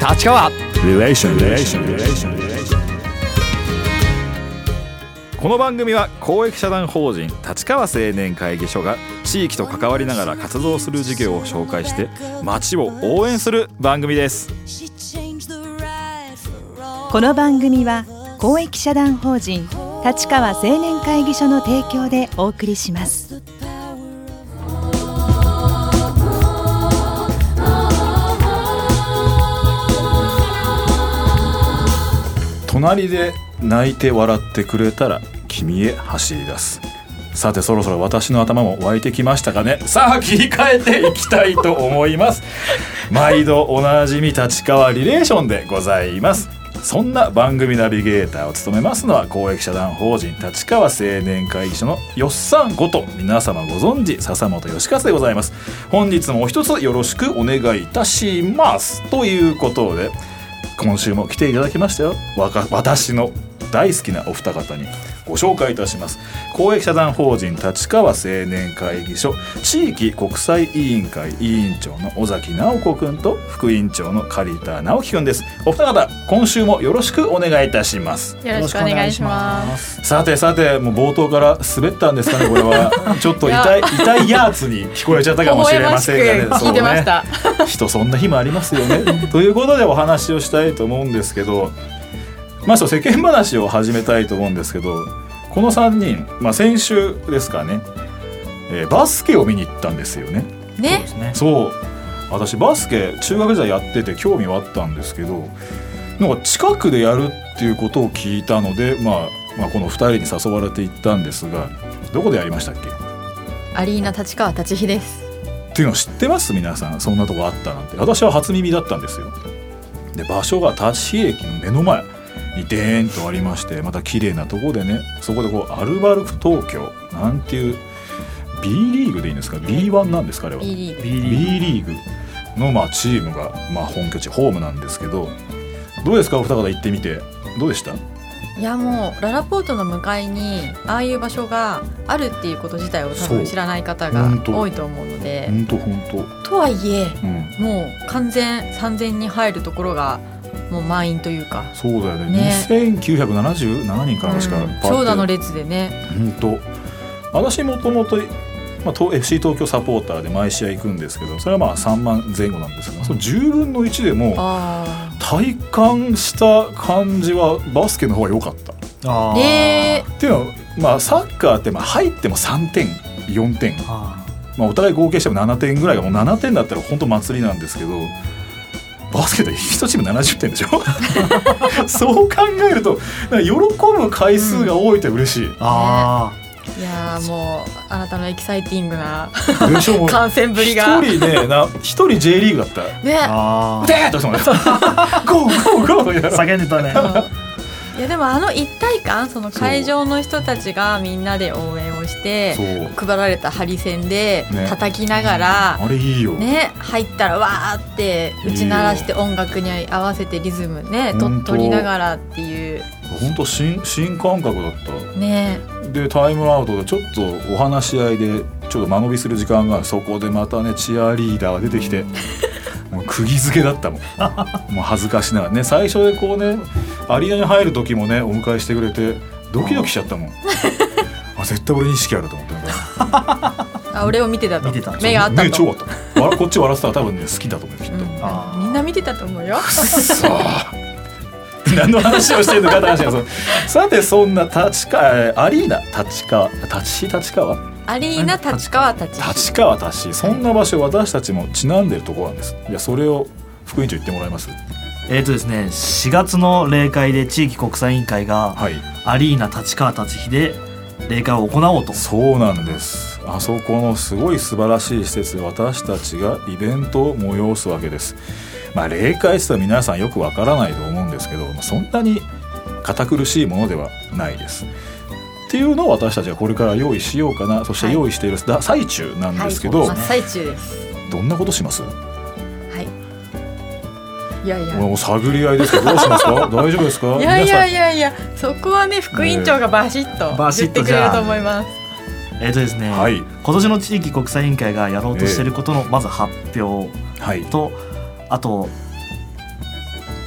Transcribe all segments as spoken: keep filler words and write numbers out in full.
立川リレーションリレーションリレーション。この番組は公益社団法人立川青年会議所が地域と関わりながら活動する事業を紹介して町を応援する番組です。 この番組は公益社団法人立川青年会議所の提供でお送りします。 隣で泣いて笑ってくれたら君へ走り出す。さてそろそろ私の頭も湧いてきましたかね。さあ切り替えていきたいと思います毎度おなじみ立川リレーションでございます。そんな番組ナビゲーターを務めますのは公益社団法人立川青年会議所のよっさんこと皆様ご存知笹本義和でございます。本日もお一つよろしくお願いいたしますということで、今週も来ていただきましたよ。わか私の大好きなお二方にご紹介いたします。公益社団法人立川青年会議所地域国際委員会委員長の尾崎直子くんと副委員長の刈田直樹くんです。お二方今週もよろしくお願いいたします。 よろしくお願いします。 さてさてもう冒頭から滑ったんですかね。これはちょっと痛い痛いやつに聞こえちゃったかもしれませんがね。 聞いてました、 ね、人そんな日もありますよねということでお話をしたいと思うんですけど、まず世間話を始めたいと思うんですけど、このさんにん、まあ、先週ですかね、えー、バスケを見に行ったんですよね。 ね。 そう、私バスケ中学時代やってて興味はあったんですけど、なんか近くでやるっていうことを聞いたので、まあ、まあこのふたりに誘われて行ったんですが、どこでやりましたっけ？ アリーナ立川立飛です。 っていうの知ってます？皆さんそんなとこあったなんて。私は初耳だったんですよ。で場所が立飛駅の目の前にデーンとありまして、また綺麗なとこでね、そこでこうアルバルク東京なんていう B リーグでいいんですか？ ビーワン なんですか？あれは B リーグ B リーグのまあチームがまあ本拠地ホームなんですけど、どうですかお二方行ってみてどうでした？ いやもうララポートの向かいにああいう場所があるっていうこと自体を多分知らない方が多いと思うので、 本当本当。 とはいえ、 うん、 もう完全さんぜんにん入るところがもう満員というか。 そうだよ ね, ねにせんきゅうひゃくななじゅうななにんから確か、 うん、長蛇の列でね。 本当。私もともとまあ、エフシー 東京サポーターで毎試合行くんですけど、それはまあさんまんぜん後なんですが、そのじゅうぶんのいちでも体感した感じはバスケの方が良かった。 あーっていうのは、まあ、サッカーってまあ入ってもさんてんよんてん、まあ、お互い合計してもななてんぐらいがもうななてんだったら本当祭りなんですけど、バスケっていちチームななじゅってんでしょそう考えると喜ぶ回数が多いって嬉しい、うん、 あいやもうあなたのエキサイティングな観戦ぶりが一人ねな一人 J リーグだったね。 あーでーっとゴーゴーゴー叫んでたねいやでもあの一体感、その会場の人たちがみんなで応援をして配られたハリセンで叩きながら、 ね、あれいいよね、入ったらわーって打ち鳴らして音楽に合わせてリズムねと取りながらっていう本当 新, 新感覚だったね。 でタイムアウトでちょっとお話し合いでちょっと間延びする時間がある。そこでまたねチアリーダーが出てきてもう釘付けだったもんもう恥ずかしながらね。最初でこうねアリーナに入る時もねお迎えしてくれてドキドキしちゃったもんあ絶対俺に意識あると思ってあ俺を見てたと見てた目があったと目超あったこっち笑ってたら多分ね好きだと思うよきっと、うん、 あみんな見てたと思うよそう何の話をしてるのかって話がさてそんな立川アリーナ立川立立川アリーナ立川立立川立そんな場所私たちもちなんでるところなんです。いやそれを副委員長言ってもらえます？ えーとですね、しがつの例会で地域国際委員会が、はい、アリーナ立川立飛で例会を行おうと。 そうなんです。あそこのすごい素晴らしい施設で私たちがイベントを催すわけです。まあ例会って皆さんよくわからないと思うんですけど、そんなに堅苦しいものではないですっていうのを私たちがこれから用意しようかな、そして用意している最中なんですけど、 はいはい、真っ最中です。 どんなことします？ いやいやもう探り合いですけどどうしますか大丈夫ですか？ いやいやいやいやそこはね副委員長がバシッと言ってくれると思います。 えーとですね、はい、今年の地域国際委員会がやろうとしていることのまず発表と、はい、あと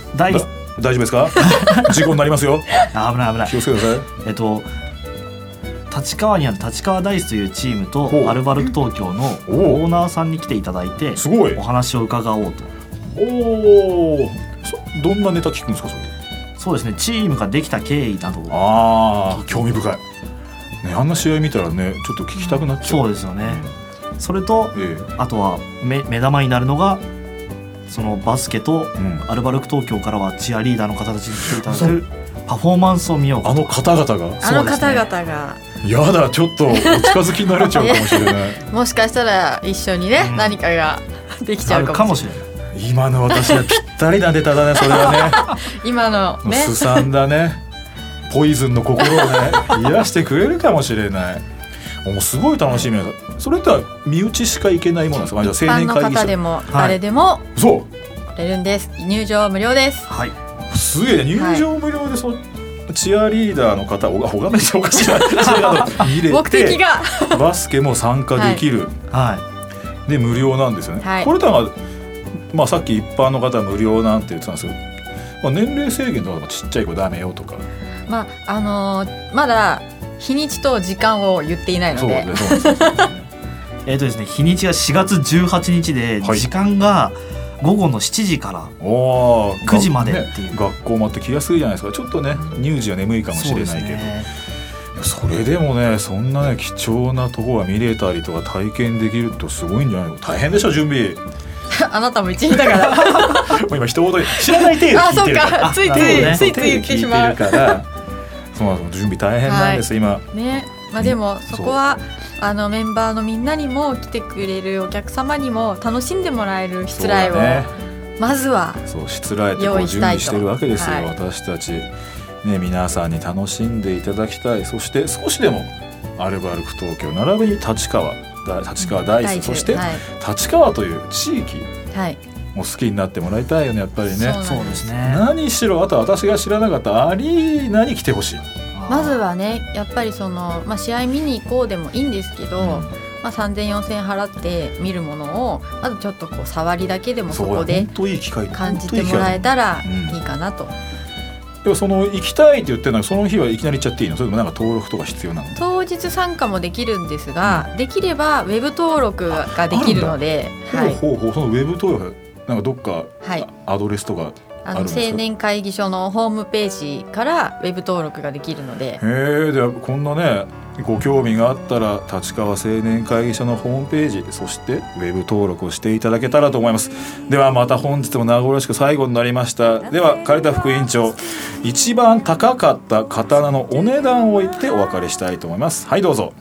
大大丈夫ですか事故になりますよ危ない危ない気をつけてください。 えっと立川にある立川ダイスというチームとアルバルク東京のオーナーさんに来ていただいてすごいお話を伺おうと。 おお、どんなネタ聞くんですかそれ。 そうですね、チームができた経緯など。 ああ、興味深い、ね、あんな試合見たらねちょっと聞きたくなっちゃう、 そうですよね、うん、それと、ええ、あとは 目, 目玉になるのがそのバスケと、うん、アルバルク東京からはチアリーダーの方たちに来ていただくパフォーマンスを見ようか。 あの方々があの方々がやだ、ちょっとお近づきになれちゃうかもしれないもしかしたら一緒にね、うん、何かができちゃうかもしれない。 今の私はぴったりなネタだねそれはね今のねすさんだねポイズンの心をね癒してくれるかもしれない。もうすごい楽しみだ。それって身内しか行けないものなんですか。 一般の方でも誰でも、はい、 そう来れるんです。入場無料です。 はい、 すげえ、入場無料でそのチアリーダーの方を拝めておかしいな見れて目的がバスケも参加できる、はい、で無料なんですよね、はい、これとは、まあ、さっき一般の方は無料なんて言ってたんですけど、まあ、年齢制限とかちっちゃい子ダメよとか、 まああのー、まだ日にちと時間を言っていないので、 そうですねえっとですね、日にちがしがつじゅうはちにちで、はい、時間が午後のしちじからくじまでっていう、 ね、学校もあって気がするじゃないですか。ちょっとね乳児は眠いかもしれないけど そ,、ね、それでもねそんなね貴重なとこが見れたりとか体験できるとすごいんじゃないの。大変でしょ準備あなたも一員だからもう今一言知らない程度聞いてるからあ、そうか、ついつい、ね、ついつい言ってしまうからそう準備大変なんです、はい、今ね。まあ、でもそこはあのメンバーのみんなにも来てくれるお客様にも楽しんでもらえるしつらいをまずはそうしつらいってこう準備してるわけですよ、はい、私たち、ね、皆さんに楽しんでいただきたい。そして少しでもアルバルク東京並びに立川立川ダイス、うん、そして、はい、立川という地域、はい、もう好きになってもらいたいよねやっぱりね。 そうですね。 何しろあとは私が知らなかったアリーナに来てほしい。 まずはねやっぱりその、まあ、試合見に行こうでもいいんですけど、うんまあ、さんぜんよんせんえん払って見るものをまずちょっとこう触りだけでもそこで感じてもらえたらいいかなと。 でもその行きたいって言ってるのはその日はいきなり行っちゃっていいの。それともなんか登録とか必要なの。 当日参加もできるんですが、うん、できればウェブ登録ができるので、 はい、ほうほうほう。そのウェブ登録なんかどっかアドレスとか、はい、 あの青年会議所のホームページからウェブ登録ができるので。 へえ。ではこんなねご興味があったら立川青年会議所のホームページそしてウェブ登録をしていただけたらと思います。ではまた本日も名残惜しく最後になりました。では刈田副委員長一番高かった刀のお値段を言ってお別れしたいと思います。はいどうぞ。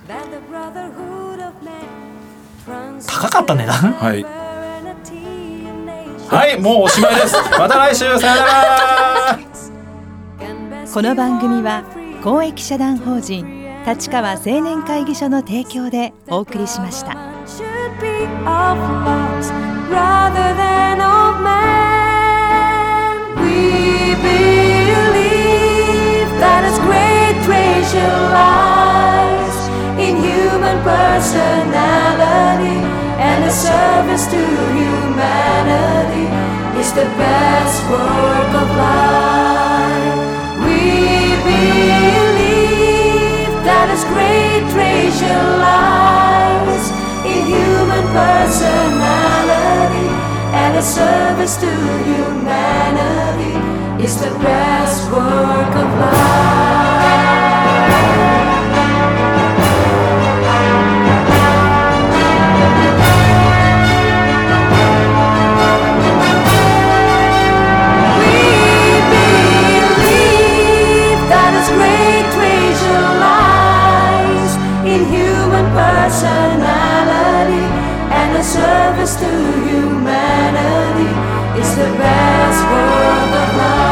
高かった値段はいはいもうおしまいですまた来週さよならこの番組は公益社団法人立川青年会議所の提供でお送りしました。 That is great treasure lies in human personality, and a service to humanity is the best work of life.Personality and a service to humanity is the best work of life.